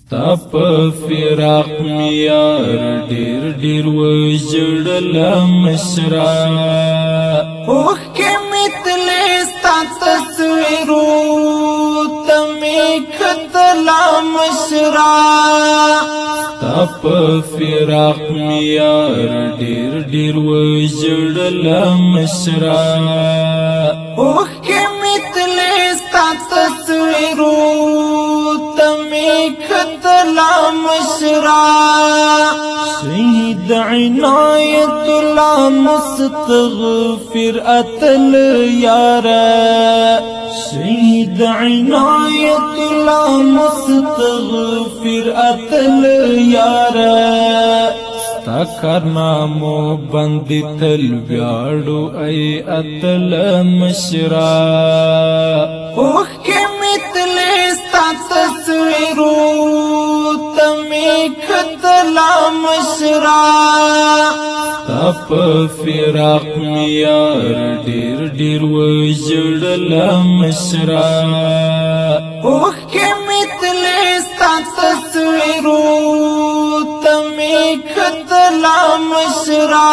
ستا په فراق میار ډیر ډیر وژړل مشرا اوښکې مې تلې ستا تصویرو ته مې کتله مشرا ستا په فراق میار ډیر ډیر وژړل مشرا اوښکې مې تلې ستا تصویرو ته مې کتله مشرا شهید عنایت الله مستغفر اتل یارا شهید عنایت الله مستغفر اتل یارا ستا کارنامو باندې تل ویاړو ای اتل مشرا اوښکې مې تلې ستا تصویرو ته مې کتله مشرا ستا په فراق میار ډیر ډیر وژړل مشرا اوښکې مې تلې ستا تصویرو ته مې کتله مشرا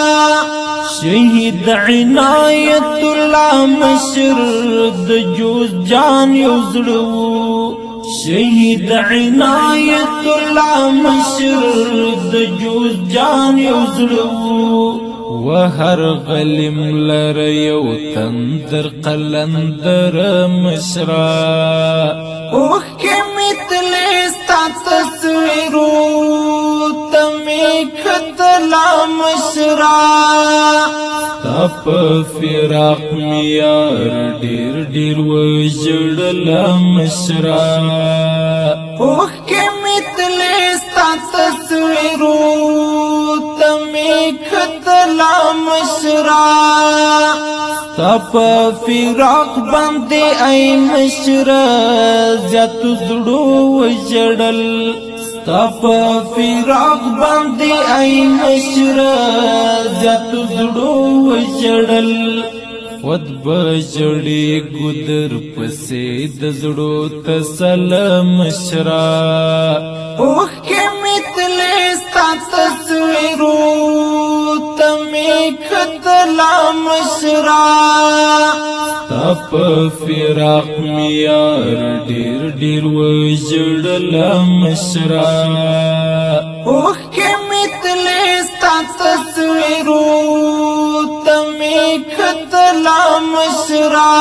شهید عنایت الله مشر د جوز جان یو زړه شهید عنایت الله مشر د جوز جان یو زړه وهر غلم لر یو تندر قلندر مشرا اوښکې مې تلې ستا تصویرو ته مې کتله مشرا ستا په فراق میار ډیر ډیر وژړل مشرا اوښکې مې تلې ستا تصویرو ته مې کتله مشرا ستا په فراق باندې ای مشرا زیات زړو وژړل ستا په فراق باندې ای مشرا زیات زړو وژړل خود بجړې ګدر پسې د زړو تسلم مشرا اوښکې مې تلې ستا تصویرو ته مې کتله مشرا ستا په فراق میار ډیر ډیر وژړل مشرا اوښکې مې تلې ستا تصویرو ته مې کتله مشرا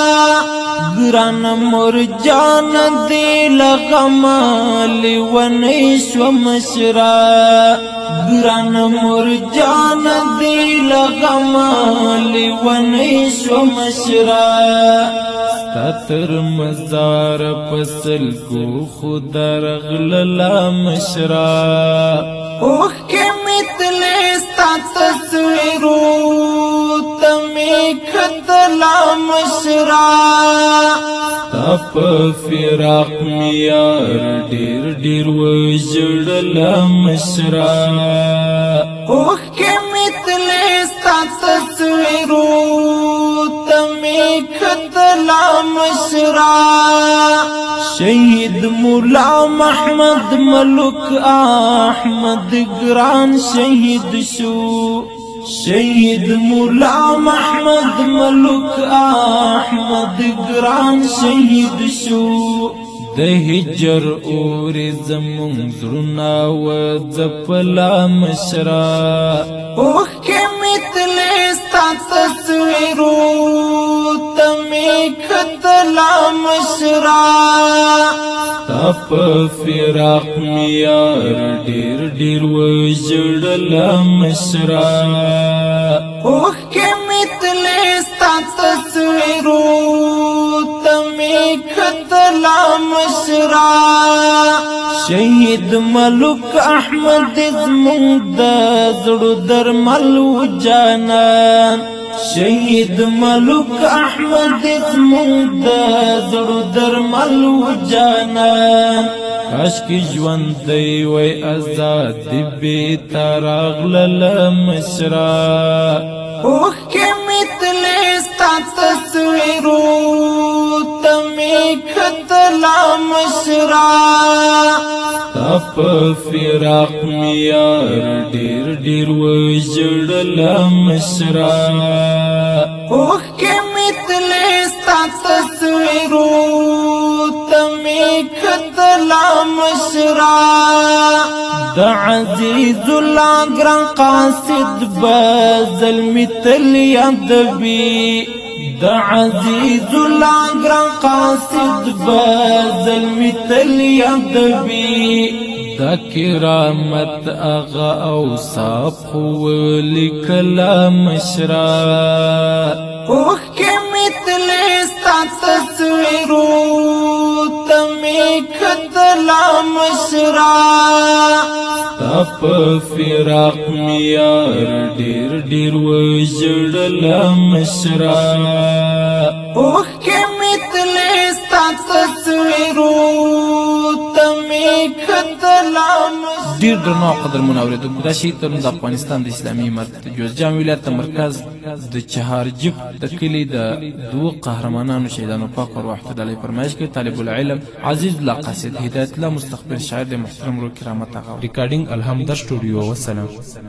ګران مور جان دې لغما لیونی شو مشرا ګران مور جان دې لغما لیونی شو مشرا ستا تر مزار پسل کو خدا رغللا مشرا اوښکې مې تلې ستا تصویرو ته مې کتله مشرا ستا په فراق میار ډیر ډیر وژړل مشرا اوښکې مې تلې ستا تصویرو ته مې کتله مشرا شهید مولا محمد ملک احمد گران شهید شو شهید مولا محمد ملک احمد گران شهید شو د هجر اور زمون زړونه و ځپلا مشرا اوښکې مې تلې ستا تصویرو ته مې کتله مشرا ستا په فراق میار ډیر ډیر وژړل مشرا اوښکې مې تلې ستا تصویرو ته مې کتله مشرا شهید ملک احمد زمونږ د زړو درمل و جانان شهید ملک احمد زمونږ د زړو درمل و جانان کاش کی ژوند دی وای آزاد بے تراغلل مشرا اوښکې مې تلې ستا تصویرو ته مې کتله مشرا ستاپ فراق میار ډیر ډیر وژړل مشرا اوخ کې متلې ستا تصویرو تمې کتلا مشرا د عزیز الله ګران قاصد بزل مثل یادوي د عزیز الله ګران قاصد بزل مثل یادوي د کرامت اغا اوصاف ولیکلا مشرا اوخ کې متلې ستا تصویرو تمې کتلا مشرا ستاپ فراق میار ډیر ډیر وژړل مشرا اوخ کې متلې ستا تصویرو تمې کتلا ډیر درنو قدر منوریدونکو دا شی تر د افغانستان د اسلامي امارت جوزجان ولایت مرکز د چهارجب د کلی د دوه قهرمانانو شهیدانو پاک ارواح ته د فرمایش کې طالب العلم عزیز الله قاصد هدایت الله مستقبل شاعر د محترم رو کرامت هغه ریکارډینګ الحمد سټوډیو. والسلام.